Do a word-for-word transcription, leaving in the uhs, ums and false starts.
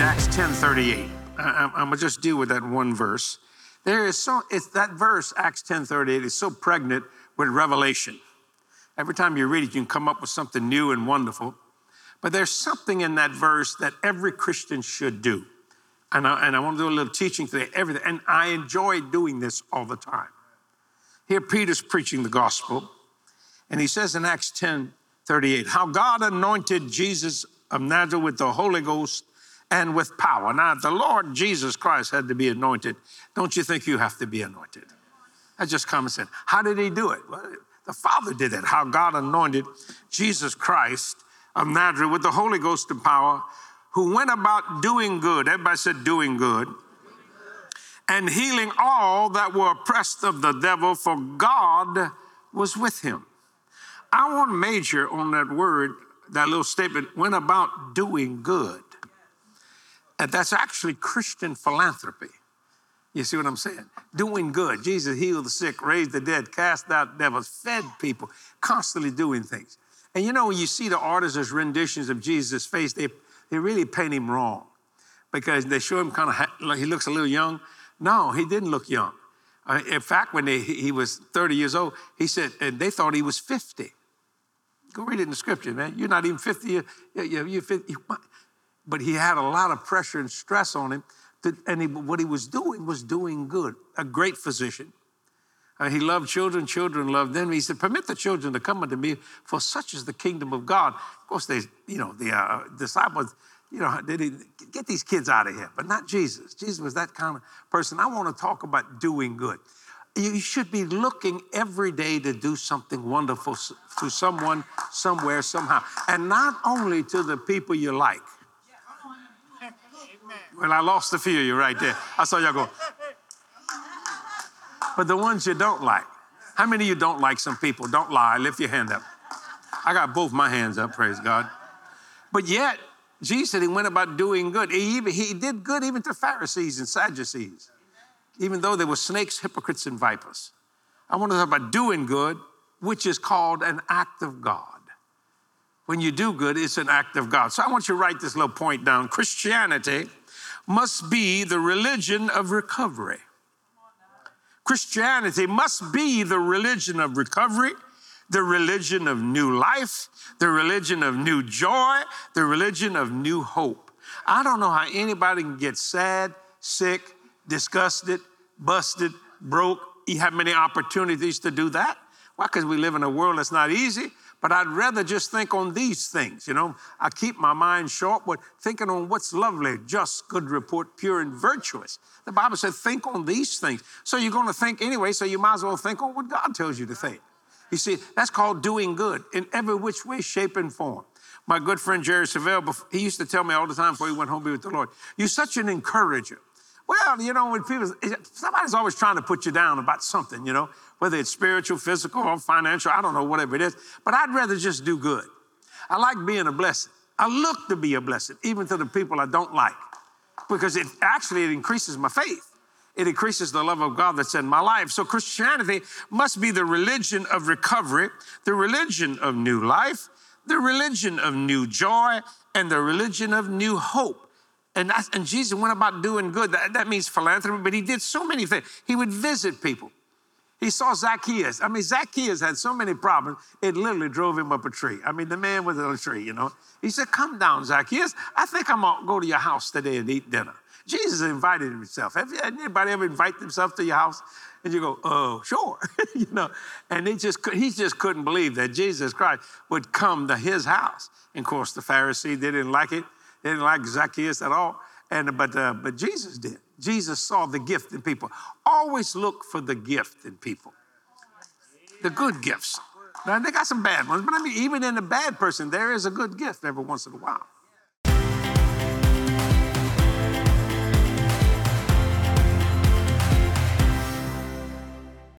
Acts ten thirty-eight. I, I'm gonna just deal with that one verse. There is so, it's that verse, Acts ten thirty-eight, is so pregnant with revelation. Every time you read it, you can come up with something new and wonderful. But there's something in that verse that every Christian should do. And I, and I want to do a little teaching today, everything. And I enjoy doing this all the time. Here, Peter's preaching the gospel. And he says in Acts ten thirty-eight, how God anointed Jesus of Nazareth with the Holy Ghost and with power. Now, if the Lord Jesus Christ had to be anointed, don't you think you have to be anointed? That's just common sense. How did he do it? Well, the Father did it. How God anointed Jesus Christ of Nazareth with the Holy Ghost and power, who went about doing good. Everybody said doing good. And healing all that were oppressed of the devil, for God was with him. I want to major on that word, that little statement, went about doing good. And that's actually Christian philanthropy. You see what I'm saying? Doing good. Jesus healed the sick, raised the dead, cast out devils, fed people, constantly doing things. And you know, when you see the artists' renditions of Jesus' face, they, they really paint him wrong because they show him kind of, like he looks a little young. No, he didn't look young. Uh, in fact, when they, he was thirty years old, he said, and they thought he was fifty. Go read it in the scripture, man. You're not even fifty. You're, you're, you're fifty. But he had a lot of pressure and stress on him. To, and he, what he was doing was doing good. A great physician. Uh, he loved children. Children loved them. He said, permit the children to come unto me, for such is the kingdom of God. Of course, they, you know, the uh, disciples, you know, they didn't get these kids out of here, but not Jesus. Jesus was that kind of person. I want to talk about doing good. You should be looking every day to do something wonderful to someone, somewhere, somehow. And not only to the people you like. Well, I lost a few of you right there. I saw y'all go. But the ones you don't like. How many of you don't like some people? Don't lie. Lift your hand up. I got both my hands up, praise God. But yet, Jesus said he went about doing good. He, even, he did good even to Pharisees and Sadducees, even though they were snakes, hypocrites, and vipers. I want to talk about doing good, which is called an act of God. When you do good, it's an act of God. So I want you to write this little point down. Christianity must be the religion of recovery. Christianity must be the religion of recovery, the religion of new life, the religion of new joy, the religion of new hope. I don't know how anybody can get sad, sick, disgusted, busted, broke. You have many opportunities to do that. Why? Because we live in a world that's not easy. But I'd rather just think on these things, you know. I keep my mind short, but thinking on what's lovely, just, good report, pure and virtuous. The Bible said think on these things. So you're going to think anyway, so you might as well think on what God tells you to think. You see, that's called doing good in every which way, shape, and form. My good friend Jerry Savelle, he used to tell me all the time before he went home to be with the Lord, you're such an encourager. Well, you know, when people, somebody's always trying to put you down about something, you know, whether it's spiritual, physical, or financial, I don't know, whatever it is. But I'd rather just do good. I like being a blessing. I look to be a blessing, even to the people I don't like, because it actually, it increases my faith. It increases the love of God that's in my life. So Christianity must be the religion of recovery, the religion of new life, the religion of new joy, and the religion of new hope. And, that's, and Jesus went about doing good. That, that means philanthropy, but he did so many things. He would visit people. He saw Zacchaeus. I mean, Zacchaeus had so many problems, it literally drove him up a tree. I mean, the man was on a tree, you know. He said, come down, Zacchaeus. I think I'm going to go to your house today and eat dinner. Jesus invited himself. Have you, anybody ever invite themselves to your house? And you go, oh, sure, you know. And he just, he just couldn't believe that Jesus Christ would come to his house. And of course, the Pharisees, they didn't like it. They didn't like Zacchaeus at all, and but uh, but Jesus did. Jesus saw the gift in people. Always look for the gift in people, the good gifts. Now, they got some bad ones, but I mean, even in a bad person, there is a good gift every once in a while.